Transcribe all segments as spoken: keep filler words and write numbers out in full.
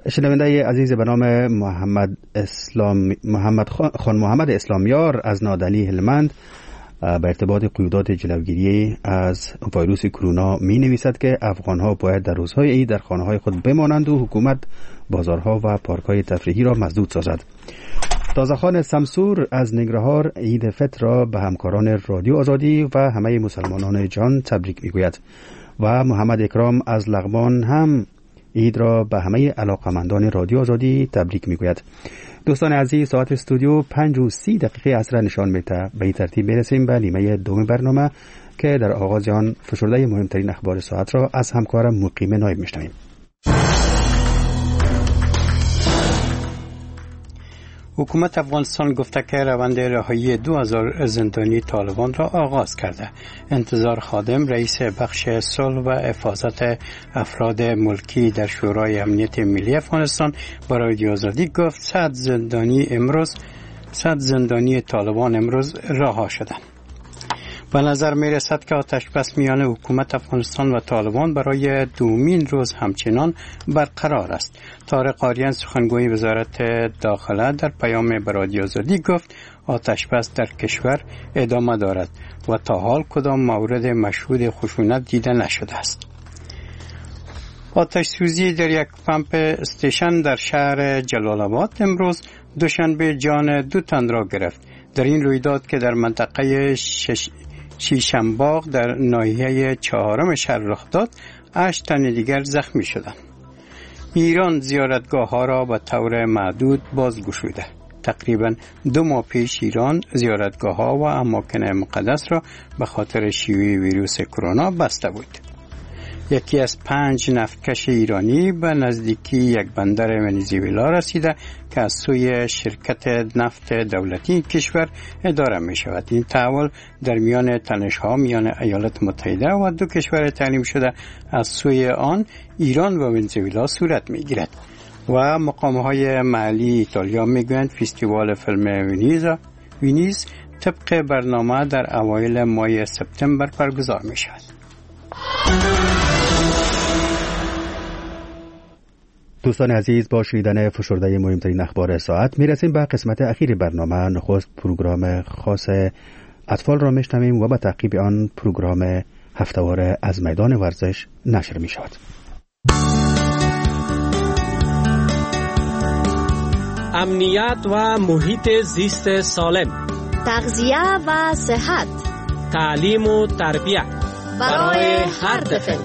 شنونده عزیز به نام محمد اسلام محمد خان محمد اسلامیار از نادلی هلمند به ارتباط قیودات جلوگیری از ویروس کرونا می نویسد که افغان‌ها باید در روزهای عید در خانه‌های خود بمانند و حکومت بازارها و پارک‌های تفریحی را مسدود سازد. تازه‌خان سمسور از ننگرهار عید فطر را به همکاران رادیو آزادی و همه مسلمانان جهان تبریک می‌گوید و محمد اکرام از لغمان هم عید را به همه علاقمندان رادیو آزادی تبریک می‌گوید. دوستان عزیز، ساعت استودیو پنج و سی دقیقه عصر نشان می‌دهد. به این ترتیب برسیم به نیمه دوم برنامه که در آغاز آن فشرده مهمترین اخبار ساعت را از همکارم مقیم نایب می‌شنویم. حکومت افغانستان گفته که روند رهایی دو هزار زندانی طالبان را آغاز کرده. انتظار خادم رئیس بخش صلح و حفاظت افراد ملکی در شورای امنیت ملی افغانستان برای رادیو آزادی گفت صد زندانی امروز صد زندانی طالبان امروز رها شدند. به نظر می رسد که آتش بس میان حکومت افغانستان و طالبان برای دومین روز همچنان برقرار است. طارق آریان سخنگوی وزارت داخله در پیام به رادیو آزادی گفت آتش بس در کشور ادامه دارد و تا حال کدام مورد مشهود خشونت دیده نشده است. آتش سوزی در یک پمپ استیشن در شهر جلال آباد امروز دوشنبه جان دو تن را گرفت. در این رویداد که در منطقه شش شیشنباغ در ناحیه چهارم شهر رخ داد، هشت تن دیگر زخمی شدند. ایران زیارتگاه ها را به طور محدود بازگشوده. تقریبا دو ماه پیش ایران زیارتگاه ها و اماکن مقدس را به خاطر شیوع ویروس کرونا بسته بود. یکی از پنج نفتکش ایرانی به نزدیکی یک بندر ونزوئلا رسیده که از سوی شرکت نفت دولتی کشور اداره می شود. این تحول در میان تنش‌ها میان ایالات متحده و دو کشور تعلیم شده از سوی آن ایران و ونزوئلا صورت می گیرد و مقام‌های محلی ایتالیا می گویند فستیوال فیلم ونیز ونیز طبق برنامه در اوایل ماه سپتامبر برگزار می شود. دوستان عزیز، با شنیدن فشرده مهمترین اخبار ساعت میرسیم به قسمت اخیر برنامه. نخست پروگرام خاص اطفال را میشنویم و به تعقیب آن پروگرام هفته‌وار از میدان ورزش نشر می شود. امنیت و محیط زیست سالم، تغذیه و صحت، تعلیم و تربیت برای هر طفل.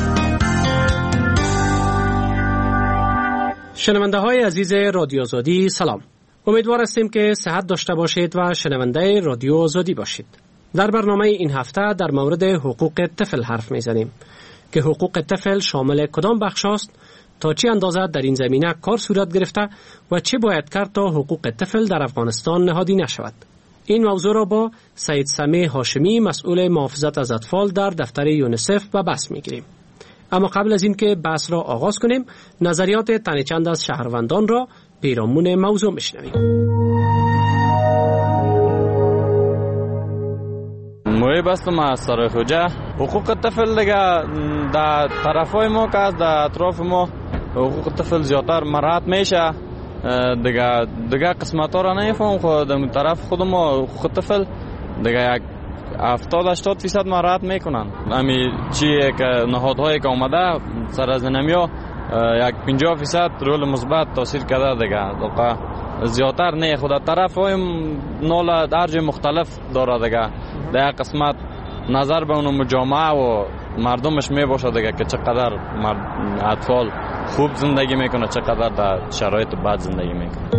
شنونده های عزیز رادیو آزادی سلام. امیدوار هستیم که صحت داشته باشید و شنونده رادیو آزادی باشید. در برنامه این هفته در مورد حقوق طفل حرف میزنیم که حقوق طفل شامل کدام بخش است، تا چه اندازه در این زمینه کار صورت گرفته و چه باید کرد تا حقوق طفل در افغانستان نهادی نشود. این موضوع را با سید سمیع هاشمی مسئول محافظت از اطفال در دفتر یونیسف به بحث میگیریم. اما قبل از این که بحث را آغاز کنیم، نظریات تن چند از شهروندان را پیرامون موضوع میشنویم. موی بستم از سرای خوجه. حقوق طفل دیگه در طرفای ما که از در اطراف ما حقوق طفل زیادتر مراعات میشه. دیگه دیگه قسمت ها را نمیفهم خود در طرف خود ما حقوق طفل دیگه یک هفتاد هشتاد فیصد مراعات میکنن. امی چیه که نهادهایی که اومده سر از نمیا یک پنجاه فیصد رول مثبت تاثیر کرده دیگه. دیگه زیادتر نه خود طرف های نال درج مختلف داره دیگه. در قسمت نظر به اون مجامعه و مردمش می باشه دیگه که چقدر اطفال خوب زندگی میکنه، چقدر در شرایط بد زندگی میکنه.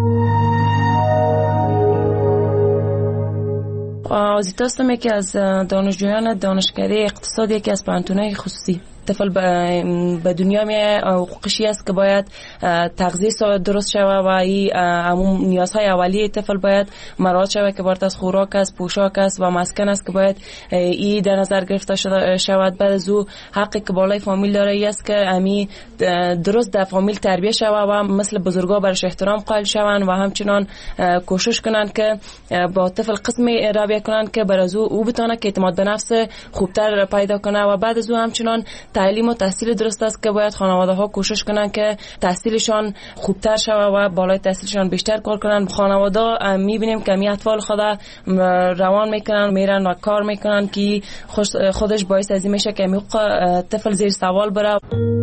آزیتا هستم، یکی از دانشجویان دانشکده اقتصاد یکی از پانتونهای خصوصی. طفل به دنیا میاد، حقوقشی است که باید تغذیه درست شود و این عموم نیازهای اولیه طفل باید مراعات شود که بارت از خوراک است، پوشاک است و مسکن است که باید این در نظر گرفته شود. بعد از او حقی که بالای فامیل داره ای است که امی درست در فامیل تربیت شود و مثل بزرگا برش احترام قائل شوند و همچنان کوشش کنند که با طفل قسمی رویه کنند که بر از او او بتونه که اعتماد به نفس خوبتر پیدا کنه و بعد از او همچنان تعلیم و تحصیل درست است که باید خانواده ها کوشش کنن که تحصیلشان خوبتر شود و بالای تحصیلشان بیشتر کار کنن. خانواده میبینیم که می اطفال خود روان میکنن میرن و کار میکنن که خودش باعث از این میشه که حقوق طفل زیر سوال بره.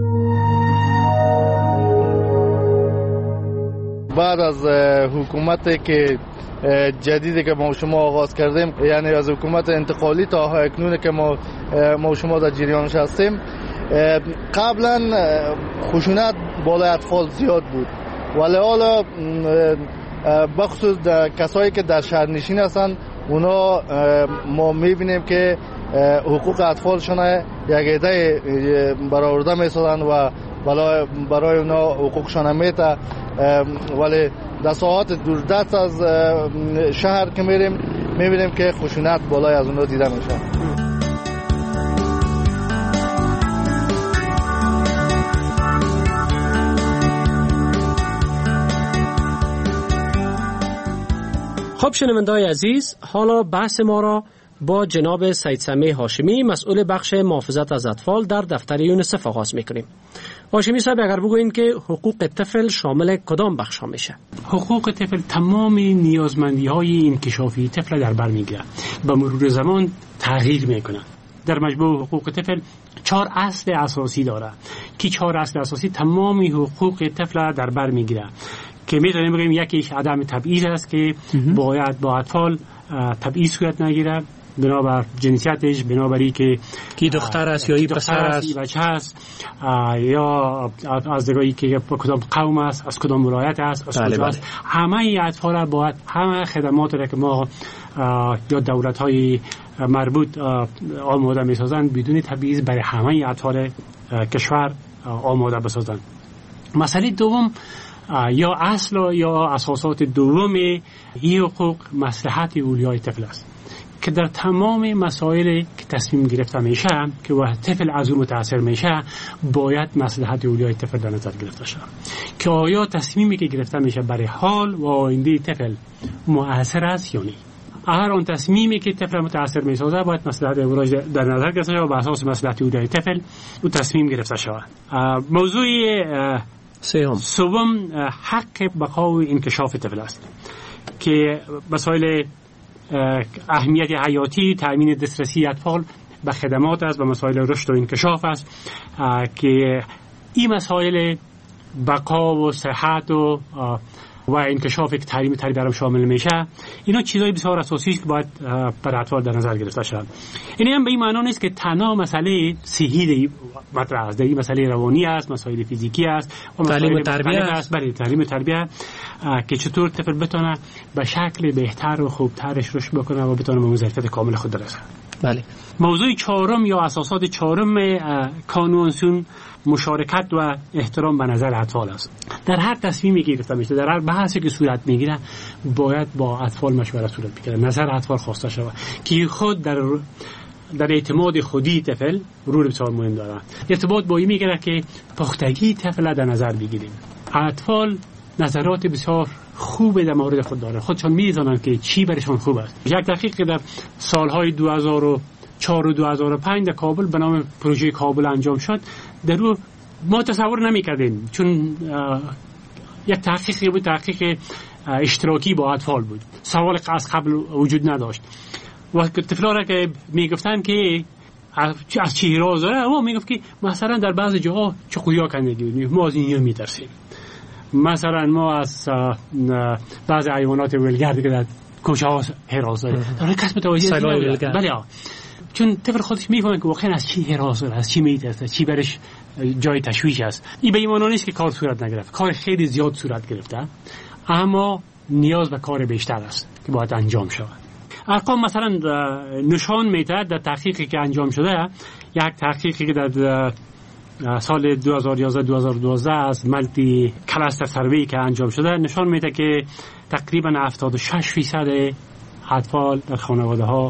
بعد از حکومتی که جدیدی که ما شما آغاز کردیم، یعنی از حکومت انتقالی تا اکنون که ما ما شما در جریانش هستیم، قبلا خشونت بالای اطفال زیاد بود، ولی حالا بخصوص کسایی که در شهرنشین هستن اونا ما میبینیم که حقوق اطفالشون یک ایده برآورده میسازن و برای برای اونا حقوقشون میته، ولی در ساعات دوردست از شهر که میریم میبینیم که خشونت بالای از اونا دیده میشه. خب شنونده‌های عزیز، حالا بحث ما را با جناب سید سمیع هاشمی مسئول بخش محافظت از اطفال در دفتر یونیسف آغاز میکنیم. هاشمی صاحب اگر بگوین که حقوق طفل شامل کدام بخش ها میشه؟ حقوق طفل تمام نیازمندی های انکشافی طفل در بر میگیره، به مرور زمان تغییر میکنه. در مجموع حقوق طفل چهار اصل اساسی داره که چهار اصل اساسی تمام حقوق طفل در بر میگیره که میتونیم بگیم یکیش عدم تبعیض است که باید با اطفال تبعیض صورت نگیره بنابر جنسیتش، بنابری که کی دختر است یا ای پسر است، بچه است، یا از دگاهی که کدام قوم است، از کدام ولایت است، از کجا است. همه اطفال باید همه خدمات را که ما یا دولت‌های مربوط آماده می‌سازند بدون تبعیض برای همه اطفال کشور آماده بسازند. مسئله دوم یا اصل یا اساسات دوم این حقوق مصلحت اولیای طفل است که در تمام مسائل که تصمیم گرفته میشه که وقت طفل از اون متاثر میشه باید مصلحت اولیای طفل در نظر گرفته شود که آیا تصمیمی که گرفته میشه برای حال و آینده طفل مؤثر است یا نه. اگر آن تصمیمی که طفل متاثر میسازه باید مصلحت اولیای در نظر گرفته شود و بر اساس مصلحت اولیای طفل او تصمیم گرفته شود. موضوع سوم سوم حق بقا و انکشاف طفل است که مسائل اهمیت حیاتی، تامین دسترسی اطفال به خدمات است و مسائل رشد و انکشاف است که این مسائل بقا و صحت و و انکشاف که تعلیم تربیت شامل میشه، اینا چیزای بسیار اساسی است که باید برای اطفال در نظر گرفته شود. این هم به این معنا نیست که تنها مسئله صحی مطرح است، این مسئله روانی است، مسائل فیزیکی است و تعلیم تربیت است. برای تعلیم تربیت که چطور طفل بتونه به شکل بهتر و خوبترش رشد بکنه و بتونه به موفقیت کامل خود برسه. بله. موضوع چهارم یا اساسات چهارم کانونسیون مشارکت و احترام به نظر اطفال است. در هر تصمیمی که گرفته میشه، در هر بحثی که صورت میگیره باید با اطفال مشورت صورت بگیره، نظر اطفال خواسته شود که خود در در اعتماد خودی طفل رول بسیار مهم داره. ارتباط با این میگیره که پختگی طفل در نظر بگیریم. اطفال نظرات بسیار خوب در مورد خود دارن، خودشان میدونن که چی برشان خوب است. یک دقیق که در سالهای دو هزار و چهار و دو هزار و پنج در کابل به نام پروژه کابل انجام شد، در او ما تصور نمی‌کردیم چون یک تحقیقی بود، تحقیق اشتراکی با اطفال بود، سوال از قبل وجود نداشت و طفلا را که میگفتن که از چی راز داره، او میگفت که مثلا در بعض جاها چقویا کندگی ما از اینجا میترسیم، مثلا ما از بعض حیوانات ولگرد که در کوچه ها حراس داره، در کس متوجه نمیشه. بله چون طفل خودش میفهمه که واقعا از چی حراس داره، از چی میترسه، چی برش جای تشویش است. این به این معنی نیست که کار صورت نگرفت، کار خیلی زیاد صورت گرفته، اما نیاز به کار بیشتر است که باید انجام شود. ارقام مثلا نشان میده در تحقیقی که انجام شده، یک تحقیقی که در سال دو هزار و یازده دو هزار و دوازده از ملتی کلاستر سروی که انجام شده نشان میده که تقریبا هفتاد و شش درصد اطفال در خانواده ها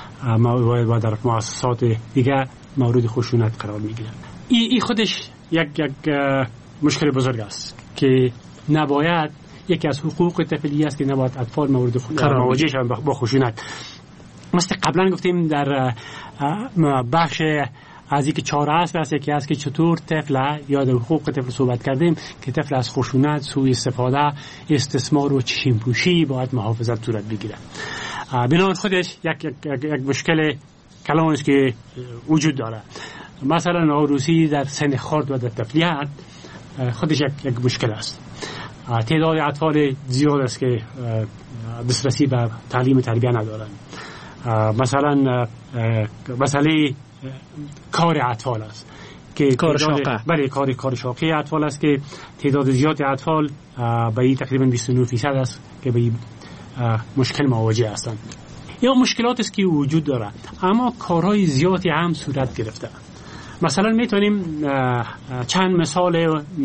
و در مؤسسات دیگه مورد خشونت قرار میگیرن. این ای خودش یک یک مشکل بزرگ است که نباید، یکی از حقوق طفلی است که نباید اطفال مورد مواجه شوند با خشونت. مثل قبلا گفتیم در بخش از اینکه چهار اصل است. یکی از که چطور طفل یاد حقوق طفل صحبت کردیم که طفل از خشونت، سوء استفاده، استثمار و چشم پوشی باید محافظت صورت بگیره. بنابراین خودش یک یک, یک, یک مشکل کلان است که وجود داره. مثلا عروسی در سن خرد و در طفلیت خودش یک, یک مشکل است. تعداد اطفال زیاد است که دسترسی به تعلیم تربیت ندارند. مثلا مسئله کار اطفال است که کار شاقه بله کار کار شاقه اطفال است که تعداد زیاد اطفال به این تقریبا بیست و نه درصد است که به این مشکل مواجه هستند. یا مشکلات است که وجود داره اما کارهای زیادی هم صورت گرفته. مثلا میتونیم چند مثال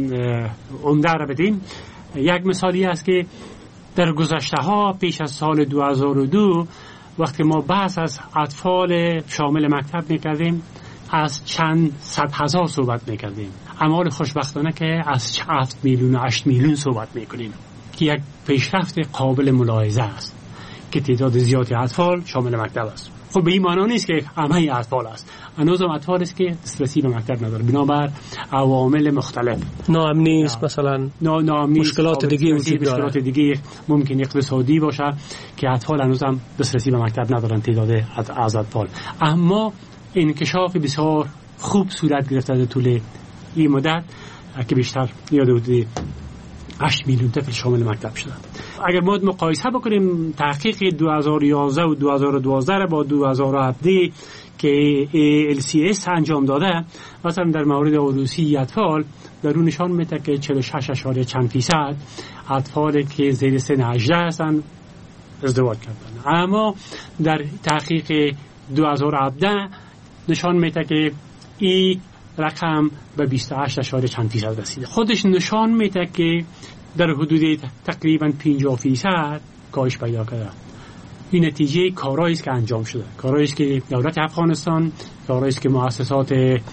عمده را بدیم. یک مثالی است که در گذشته ها پیش از سال دو هزار و دو وقتی ما بحث از اطفال شامل مکتب میکردیم از چند صد هزار صحبت میکردیم، اما خوشبختانه که از هفت میلیون و هشت میلیون صحبت میکنیم که یک پیشرفت قابل ملاحظه است که تعداد زیادی اطفال شامل مکتب است. خب به این معنی نیست که همه اطفال است، هنوز هم اطفال است که دسترسی به مکتب نداره بنابر عوامل مختلف. ناامنی است مثلا، ناامنی، مشکلات دیگه وجود داره، مشکلات دیگه ممکن اقتصادی باشه که اطفال هنوز هم دسترسی به مکتب ندارن تعداد از اطفال. اما انکشاف بسیار خوب صورت گرفته در طول این مدت که بیشتر یاد حدود هشت میلیون طفل شامل مکتب شده. اگر ما مقایسه بکنیم تحقیق دو هزار و یازده و دو هزار و دوازده با دو هزار و هفده که ای ال سی اس انجام داده، مثلا در مورد عروسی اطفال در اون نشان میده که چهل و شش اشاریه چند فیصد اطفال که زیر سن هجده هستند ازدواج کردن، اما در تحقیق دو هزار و هفده نشان میده که این رقم به بیست و هشت اشاریه چند فیصد رسیده. خودش نشان میده که در حدود تقریبا پنجاه فیصد کاهش پیدا کرده. این نتیجه کارهایی است که انجام شده، کارهایی است که دولت افغانستان، کارهایی است که مؤسسات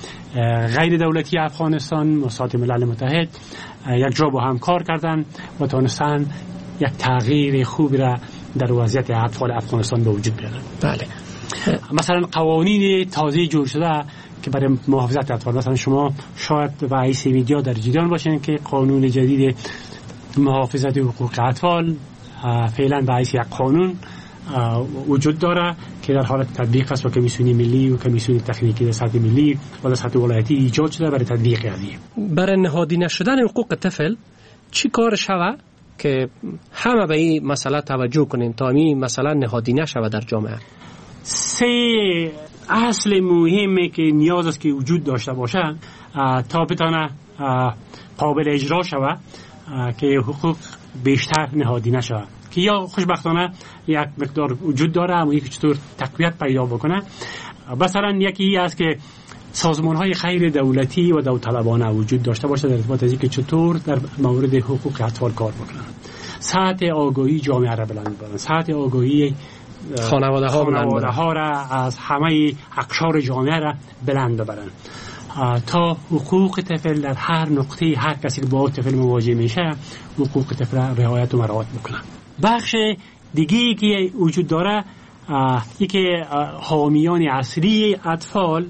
غیر دولتی افغانستان، مؤسسات ملل متحد یک جا با هم کار کردن و تونستن یک تغییر خوب را در وضعیت اطفال افغانستان به وجود بیارن. بله. مثلا قوانین تازه جور شده که برای محافظت اطفال، مثلا شما شاید رئیس میدیا در جریان باشین که قانون جدید محافظت حقوق اطفال فعلا رئیس یک قانون وجود داره که در حالت تطبیق است و کمیسیون ملی و کمیسیون تکنیکی در سطح ملی و در سطح ولایتی ایجاد شده برای تطبیق قضیه. برای نهادینه شدن حقوق طفل چی کار شود که همه به این مسئله توجه کنیم تا این مسئله نهادینه شود در جامعه؟ سه اصل مهمه که نیاز است که وجود داشته باشه تا بتونه قابل اجرا شود که حقوق بیشتر نهادینه شود، که یا خوشبختانه یک مقدار وجود داره اما یکی چطور تقویت پیدا بکنه. مثلا یکی است که سازمان‌های غیر دولتی و داوطلبانه وجود داشته باشه در ارتباط از اینکه چطور در مورد حقوق اطفال کار بکنن، سطح آگاهی جامعه را بلند بکنن، سطح آگاهی خانواده ها خانواده ها را از همه اقشار جامعه را بلند ببرن تا حقوق طفل در هر نقطه هر کسی که با طفل مواجه میشه حقوق طفل را رعایت و مراعات بکنن. بخش دیگه که وجود داره یکی حامیان اصلی اطفال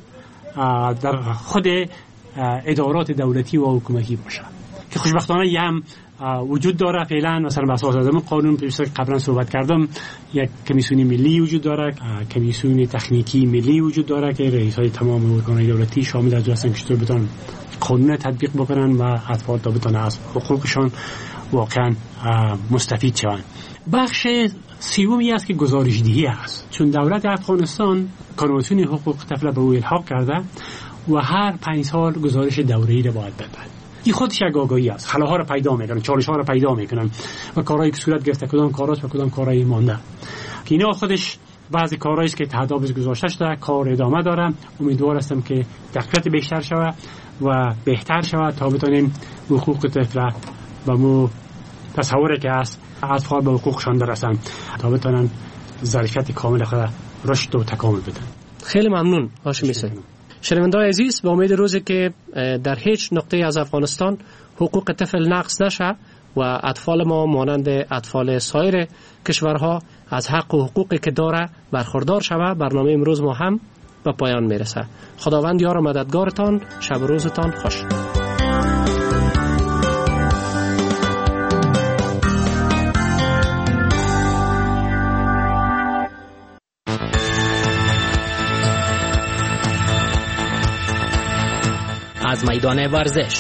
در خود ادارات دولتی و حکومتی باشه که خوشبختانه یه هم وجود داره فعلا. مثلا بر اساس از قانون پیش قبلا صحبت کردم یک کمیسیون ملی وجود داره، کمیسیون تکنیکی ملی وجود داره که رئیسای تمام ارگان‌های دولتی شامل از هستن که چطور بتونن قانون تطبیق بکنن و اطفال تا بتونن از حقوقشان واقعا مستفید شوند. بخش سومی است که گزارش دهی است، چون دولت افغانستان کنوانسیون حقوق طفل به او الحاق کرده و هر پنج سال گزارش دوره‌ای را باید بده. این خودش یک آگاهی است، خلاها را پیدا میکنن، چالش ها را پیدا میکنن و کارهایی که صورت گرفته کدام کاراست و کدام کارهایی مانده که اینا خودش بعضی کارهایی است که تدابیر گذاشته شده کار ادامه داره. امیدوار هستم که دقت بیشتر شود و بهتر شود تا بتونیم حقوق طفل و مو تصوری که هست اطفال به حقوقشان برسن تا بتونن ظرفیت کامل خود رشد و تکامل بدن. خیلی ممنون هاشمی صاحب. شنونده‌های عزیز، با امید روزی که در هیچ نقطه از افغانستان حقوق طفل نقض نشه و اطفال ما مانند اطفال سایر کشورها از حق و حقوقی که داره برخوردار شود، برنامه امروز ما هم به پایان میرسه. خداوند یار و مددگارتان، شب و روزتان خوش. از میدان ورزش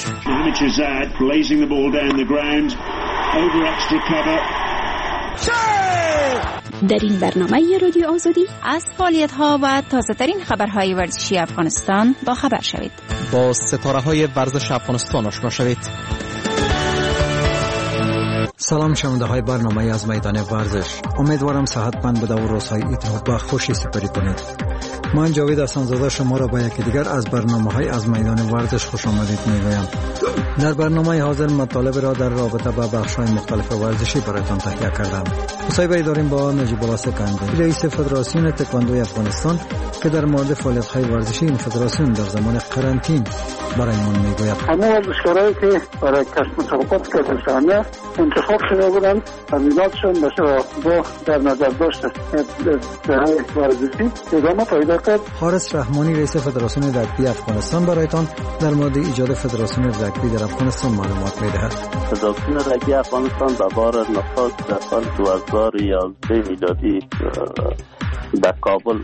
در این برنامه رادیو آزادی از فعالیت‌ها و تازه‌ترین خبرهای ورزشی افغانستان با خبر شوید. با ستاره‌های ورزش افغانستان آشنا شوید. سلام شنونده های برنامه از میدان ورزش. امیدوارم صحتمند بوده و روزهای ایتر و خوشی سپری کنید. من جاوید حسن‌زاده شما را با یکی دیگر از برنامه‌های از میدان ورزش خوش آمدید می‌گویم. در برنامه حاضر مطالب را در رابطه با بخش‌های مختلف ورزشی برایتان تهیه کردم. مصاحبه داریم با نجیب الله سکندری، رئیس فدراسیون تکواندوی افغانستان، که در مورد فعالیت‌های ورزشی این فدراسیون در زمان قرنطینه برایمان می‌گوید. همه ورزشکارایی که برای کسب مسابقات کشورانه انتخاب شده بودند، تمریناتشون با در نظر داشته برای ورزشی ادامه پیدا کرد. حارس رحمانی، رئیس فدراسیون رگبی افغانستان، برایتان در مورد ایجاد فدراسیون رگبی در افغانستان معلومات می‌دهد. فدراسیون رگبی افغانستان در بار نخست در سال دو هزار و یازده میلادی در کابل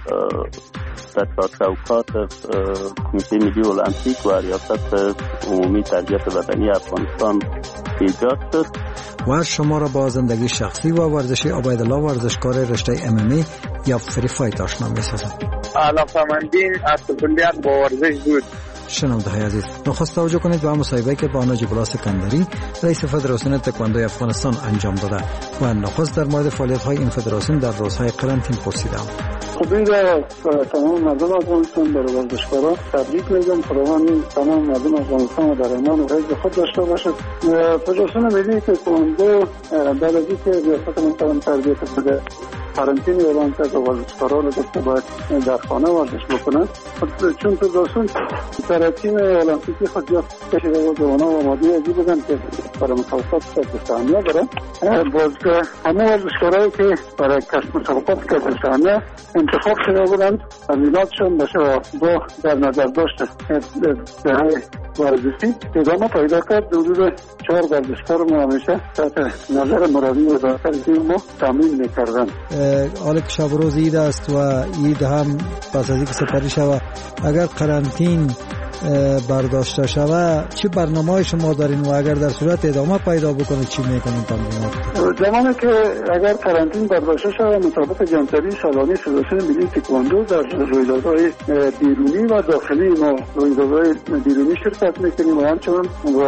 در چوکات کمیته ملی المپیک و ریاست عمومی تربیت بدنی افغانستان ایجاد شد. و شما را با زندگی شخصی و ورزشی عبیدالله، ورزشکار رشته ام ام ای یا فری فایت آشنا می‌سازم. علاقه‌مندین از کلیت با ورزش بود. شنونده های عزیز، نخست توجه کنید به مصاحبه‌ای که با نجیب الله سکندری، رئیس فدراسیون تکواندوی افغانستان انجام داده و نخست در مورد فعالیت‌های این فدراسیون در روزهای قرنطینه پرسیدم. خب این را تمام مردم افغانستان برای ورزشکاران تبریک میگم. خداوند تمام مردم افغانستان را در امان و حفظ خود داشته باشد. فدراسیون ملی تکواندو بعد از اینکه ریاست محترم تربیت بده قرنطینه اعلام کرد و ورزشکاران را گفته باید در خانه ورزش بکنند، چون فدراسیون در تیم المپیکی خود یا کشیده و جوانان و آماده ازی بودن که برای مسابقات کشورانه دارن. باز که همه ورزشکارایی که برای کسب مسابقات کشورانه انتخاب شده بودند، تمریناتشون با در نظر داشته برای ورزشی ادامه پیدا کرد. حدود چهار ورزشکار ما همیشه تحت نظر مربی وزارت تیم ما تمرین می‌کردند. حالا که شب روز عید است و عید هم پس از اینکه سپری شود، اگر قرنطینه برداشته شود چه برنامه‌ای شما دارین و اگر در صورت ادامه پیدا بکنه چی میکنین تمرینات؟ زمانی که اگر قرنطینه برداشته شود، مطابق جمع‌آوری سالانه فدراسیون ملی تکواندو در رویدادهای بیرونی و داخلی ما رویدادهای بیرونی شرکت میکنیم و همچنین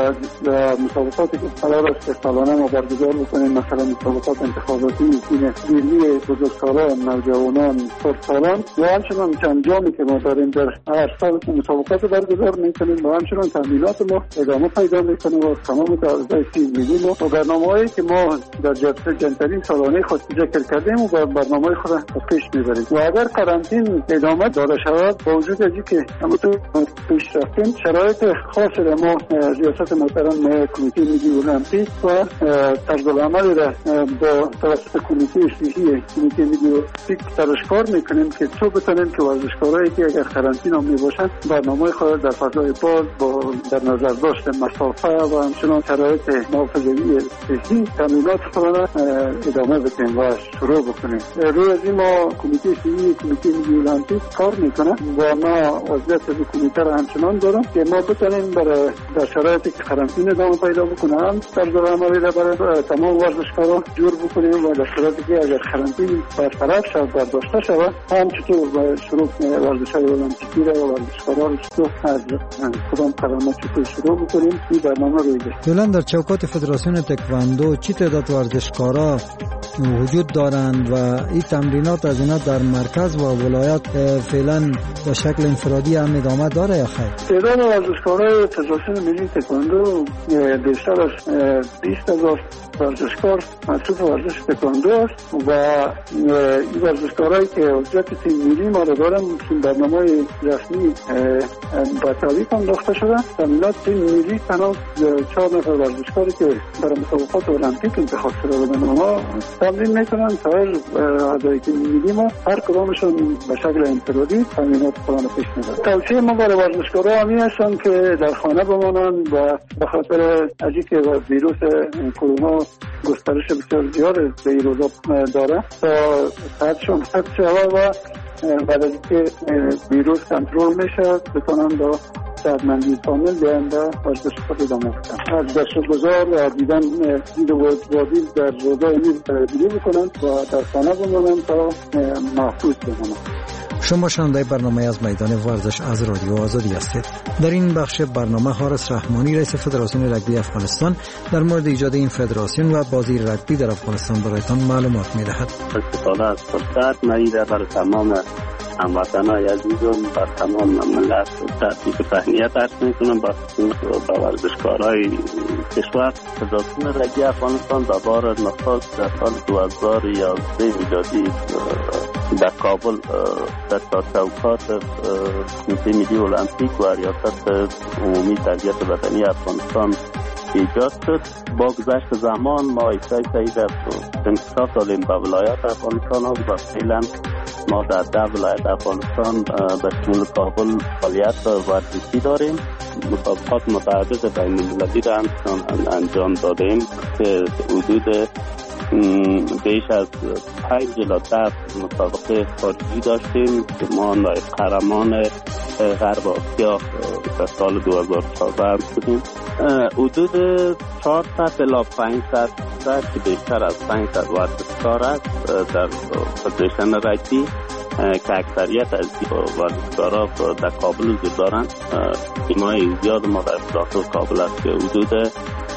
و مسابقاتی که قرار است که سالانه ما برگزار بکنیم، مثلا مسابقات انتخاباتی تیم ملی بزرگسالان، نوجوانان، پرسالان و همچنین چند جامی که ما داریم در هر سال مسابقات برگزار میکنیم و همچنان تمرینات ما ادامه پیدا میکنه و تمام تعرضای تیم ملی ما و برنامه‌هایی که ما در جلسه جمع‌آوری سالانه خود ذکر کردیم و برنامه‌های خود از پیش میبریم. و اگر قرنطینه ادامه داده شود، با وجود از اینکه همونطور پیش رفتیم، شرایط خاص را ما ریاست محترم کمیته ملی المپیک و طرزالعمل را با توسط کمیته اصلاحی کمیته ملی المپیک تلاش میکنیم که تو بتونیم که ورزشکارایی که اگر قرنطینه هم میباشند برنامه خود در فضای باز با در نظر داشت مسافه و همچنان شرایط محافظه‌ای صحی تمرینات خود را ادامه بدیم و شروع بکنیم. روی از این ما کمیته اصلاحی کمیته ملی المپیک کار میکنه و ما وضعیت از کمیته را همچنان دارم که ما بتونیم برای در شرایطی که قرنطینه ادامه پیدا بکنه هم طرزالعملی را برای تمام ورزشکاران جور بکنیم و در صورتی که اگر قرنطینه برطرف شود برداشته شود هم چطور شروع ورزش‌های المپیکی را و ورزشکاران چطور از کدام قدم‌ها چطور شروع بکنیم این برنامه رو ایده. فعلا در چوکات فدراسیون تکواندو چی تعداد ورزشکارا وجود دارند و این تمرینات از اینا در مرکز و ولایت فعلا به شکل انفرادی هم ادامه داره یا خیر؟ تعداد ورزشکارای فدراسیون ملی تکواندو بیشتر از بیست هزار ورزشکار مسئول ورزش تکواندو است و این ورزشکارایی که عضویت تیم ملی ما را دارن که برنامه رسمی با تعریف انداخته شده. تمرینات تیم ملی تنها چهار نفر ورزشکاری که برای مسابقات المپیک انتخاب شده بودن، ما تمرین میکنن تا اعضایی که میبینیم و هر کدامشون به شکل انفرادی تمرینات خودم پیش میبرن. توصیه ما برای ورزشکارا همی هستن که در خانه بمانن و به خاطر از اینکه ویروس کرونا گسترش بسیار زیاد به این روزا داره تا صحتشون حفظ شود و بعد از اینکه ویروس کنترل میشه بتونن با صحتمندی کامل بیان به ورزش خود ادامه بدن. از دستورگذار و دیدن دید وادی در روزای نیز پیگیری بکنن و در خانه بمانن تا محفوظ بمانن. شما شنونده برنامه از میدان ورزش از رادیو آزادی هستید. در این بخش برنامه حارس رحمانی رئیس فدراسیون رگبی افغانستان در مورد ایجاد این فدراسیون و بازی رگبی در افغانستان برایتان معلومات می‌دهد. استفاده از فرصت می‌ده برای تمام هموطنان عزیزم و تمام ملت تحقیق تهنیت عرض می‌کنم با ورزشکارای کشور. فدراسیون رگبی افغانستان در بار نخست در سال دو هزار و یازده میلادی در کابل در چوکات کمیته ملی المپیک و ریاست عمومی تربیت بدنی افغانستان ایجاد شد. با گذشت زمان ما ایسای سعید انکشاف دادیم به ولایات افغانستان و فعلا ما در ده ولایت افغانستان به شمول کابل فعالیت ورزشی داریم. مسابقات متعدد بین المللی را انجام دادیم که حدود بیش از پنج الی ده مسابقه خارجی داشتیم که ما نایب قهرمان غرب آسیا در سال دو هزار و چهارده بودیم. حدود چهارصد الی پانصد که بیشتر از پانصد ورزشکار است در فدراسیون رگبی که اکثریت از ورزشکارا در کابل حضور دارند. تیم‌های زیاد ما در داخل کابل است که حدود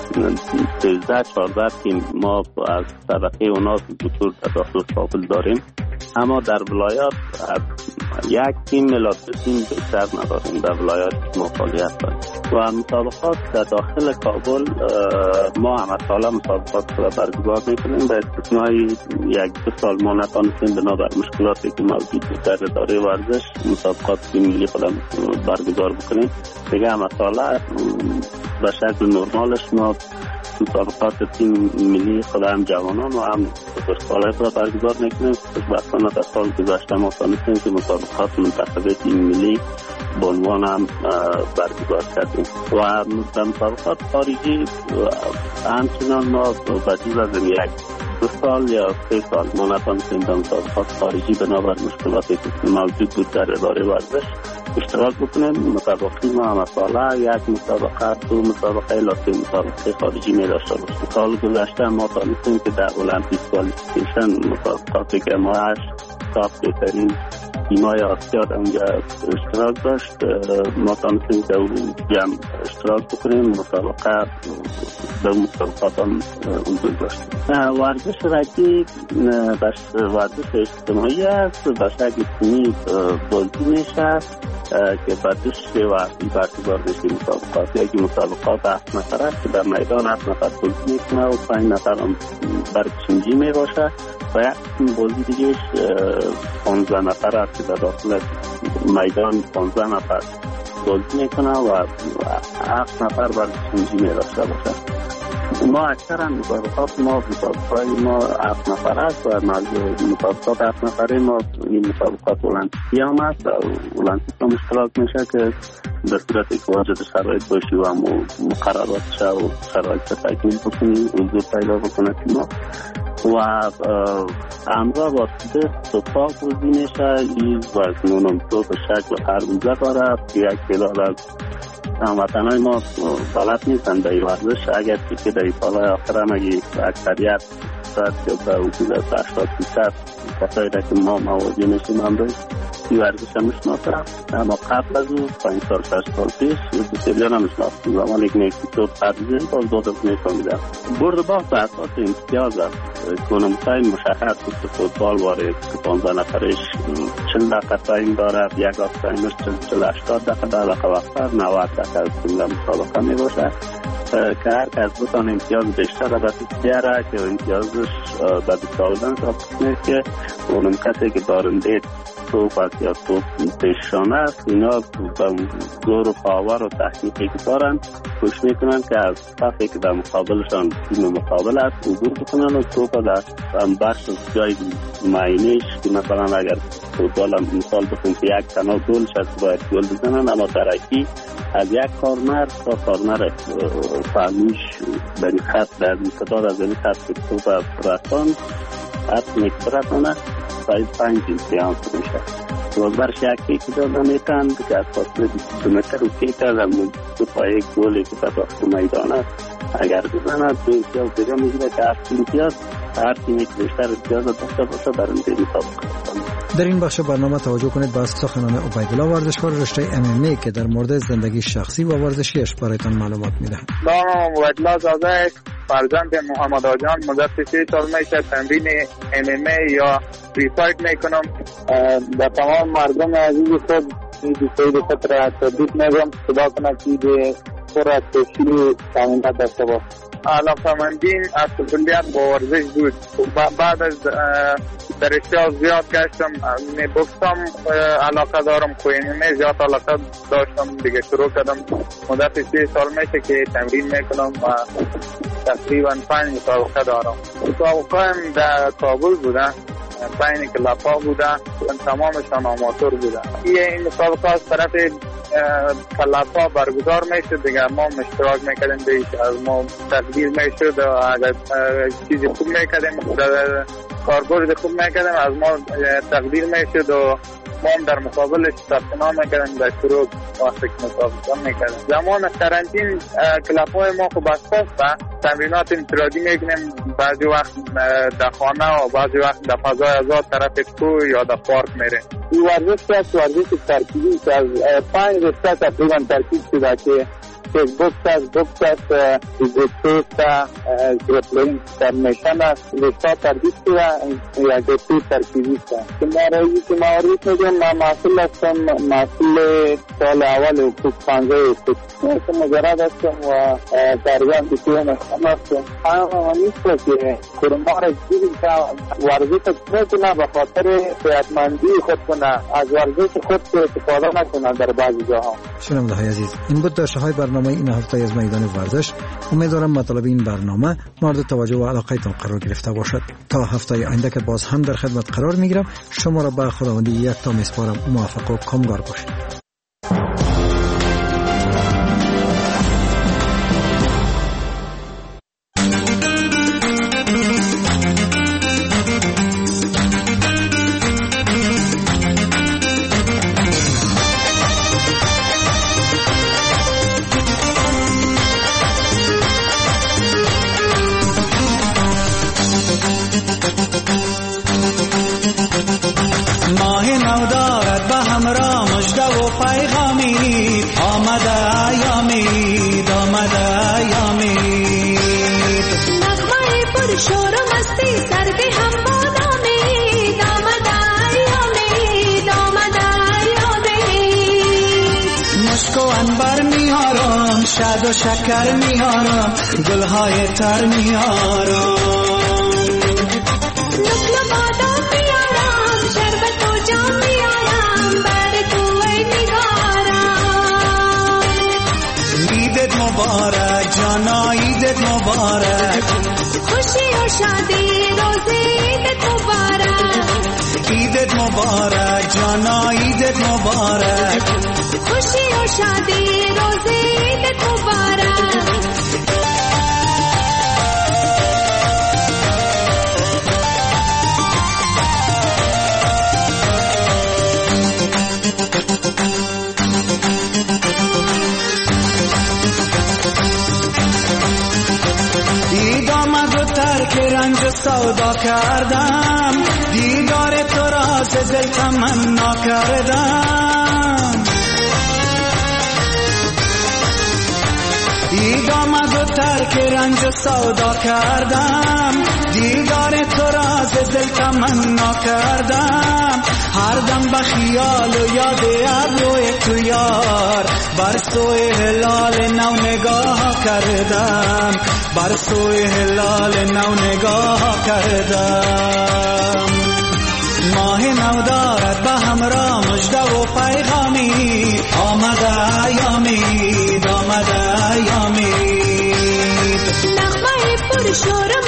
سیزده چهارده تیم ما از طبقه اونا بطور در داخل کابل داریم، اما در ولایات یک تیم الی دو تیم بیشتر نداریم در ولایات ما فعالیت داریم. و مسابقات در داخل کابل ما هم ساله مسابقات را برگزار میکنیم. به استثنای یک دو سال ما نتانستیم بنابر مشکلاتی که موجود بود در اداره ورزش مسابقات تیم ملی خودم برگزار بکنیم. دیگه هم ساله به شکل نرمالش ما مسابقات تیم ملی خود هم جوانان و هم بزرگسالان را برگزار میکنیم. خوشبختانه در سال گذشته ما تانستیم که مسابقات منتخب تیم ملی به عنوان هم برگزار کردیم. و در مسابقات خارجی همچنان ما بجز از یک دو سال یا سه سال ما نتانستیم در مسابقات خارجی بنابر مشکلاتی که موجود بود در اداره ورزش اشتراک بکنیم. مسابقی ما هم ساله یک مسابقه دو مسابقه لاتی مسابقه خارجی می داشته باشیم. سال گذشته ما تانستیم که در المپیک کوالیفیکیشن مسابقاتی که ما هشت تا بهترین تیمای آسیا در اونجا اشتراک داشت ما تانستیم که اون جمع اشتراک بکنیم. مسابقه در مسابقات هم حضور داشتیم. ورزش رگبی ورزش اجتماعی است، به شکل تیمی بازی میشه که بعدش وقتی برگزار میشه مسابقات. یکی مسابقات هفت نفر است که در میدان هفت نفر بازی میکنه و پنج نفر هم برگشنجی میباشه و یک بازی دیگهش پانزده نفر است که در داخل میدان پانزده نفر بازی میکنه و هفت نفر برگشنجی میباشه باشه. ما اکثرا مسابقات ما مسابقات ما هفت نفر است و مسابقات هفت نفره ما این مسابقات المپیکی هم است. المپیک هم اشتراک میشه که به صورتی که واجد شرایط باشی و مقرراتش و شرایط تکمیل بکنی حضور پیدا بکنه تیما و همراه با توپاک بازی میشه. این وزنون تو به شکل خربوزه داره که یک تعداد از هموطنای ما بلد نیستن در این ورزش. اگر که در این سالهای آخر هم اگه اکثریت شاید که به حدود هشتاد فیصد کسایی را که ما موازی میشیم هم روی این ورزش هم میشناسه. اما قبل از او پنج سال شش سال پیش بسیار هم میشناسیم. زمانی که نیکی تو پردیزیم باز دو دفت میفهمیدم. برد باخت به اساس امتیاز است. تورنمنت‌های مشخص بود. فوتبال وارد که پانزده نفرش چهل دقیقه تایم داره، یک آف تایمش چهل هشتاد دقیقه، ده دقیقه وقت نود دقیقه از کل مسابقه میباشه. که هر کس بتانه امتیاز بیشتر به دست بیاره که امتیازش به دست آوردن ثابت نیست که اونم کسی که دارنده توپ است یا توپ پیشانه است، اینا به زور و پاور و تحقیقی که دارن کوشش میکنن که از صفی که در مقابلشان تیم مقابل است عبور بکنن و توپ در بخش جای معینش که مثلا اگر فوتبال مثال بکنیم که یک تنها گلش است باید گل بزنن، اما ترکی از یک کارنر تا کارنر فهمیش در این خط در مقدار از این خط که توپ رسان حتی میکبرتانه سایز پنج امتیاز میشه و برش یکی که داده میتند که از فاصله دو متر و کیت از دو پای گولی که در داخل میدان است اگر بزند دو امتیاز دیگه میگیره که هفت امتیاز هر تیمی که بیشتر امتیاز داشته باشه برنده مسابقه. در این بخش برنامه توجه کنید به سخنان عبیدالله ورزشکار رشته ام ام ای که در مورد زندگی شخصی و ورزشیش برایتان معلومات میدهد. نام عبیدالله زاده فرزند محمد آجان مدت سی سال میشه تمرین ام ام ای یا ریفایت میکنم. به تمام مردم عزیز خود این دوستای خود را تبریک میگم، خدا کنه که پر از تشکیل کاملت داشته باشه. علاقه‌مندیم از کلیت با ورزش بود. بعد از در اشتیاق زیاد گشتم می بکسم علاقه دارم، کوینی زیاد علاقه داشتم دیگه شروع کردم. مدت سی سال میشه که تمرین میکنم و تقریبا پنج مسابقه دارم. مسابقه هم در کابل بودن، پنج کلاپا بودن، تمامشان آماتور بودن. این مسابقه از طرف کلاپا برگزار میشد دیگه، ما اشتراک میکردیم دیش از ما تقدیر میشد و اگر چیزی خوب میکردیم کاربرد خوب میکردیم از ما تقدیر میشد و ما هم در مقابلش ثبت میکردیم در شروع وقتی که مسابقه میکردیم. زمان قرنطین کلاپای ما خوب اساس و تمرینات انفرادی میکنیم، بعضی وقت در خانه و بعضی وقت در فضای آزاد طرف کوه یا در پارک میریم. این ورزش که از ورزش ترکیبی که از پنج رشته تقریبا ترکیب شده که بوکس است، بوکس است، جیتسو است، گرپلینگ ترمیشن است، رشته ترکیب شده یا جیتسو ترکیبی است. که ما روی که معروف میگم ما مسئول هستم، مسئول سال اول حقوق پانزه حقوق که مجرد هستم و تقریبا بیتیون هستم. اما نیست که کرونا را دیدیم که ورزش نکنه به خاطر صحتمندی خود کنه، از ورزش خود استفاده نکنه در بعضی جاها. شنونده های عزیز، این بود داشته های برنامه این هفته از میدان ورزش. امیدوارم مطالب این برنامه مورد توجه و علاقه تان قرار گرفته باشد. تا هفته آینده که باز هم در خدمت قرار میگیرم، شما را به خداوندی یک تا میسپارم. موفق و کامگار باشید. شاد و شکر میارم، گلهای تر میارم، نقل و بادام میارم، شربت و جام میارم، بر تو ای نگارم. عیدت مبارک جانا، عیدت مبارک، خوشی و شادی روزی عیدت مبارک. عیدت مبارک جانا، عیدت مبارک، خوشی و شادی روزی عیدت مبارک. دید آمد و ترک رنج و سودا کردم، دیدار تو را ز دل تمنا کردم. دید آمد و ترک رنج و سودا کردم دیدار تو را ز دل تمنا کردم هر دم به خیال و یاد ابروی تو یار بر سوی هلال نو نگاه کردم بر سوی هلال نو نگاه کردم ماه نو دارد به همراه مژده و پیغامی آمده ایامید آمده ایامید نغمه پر شور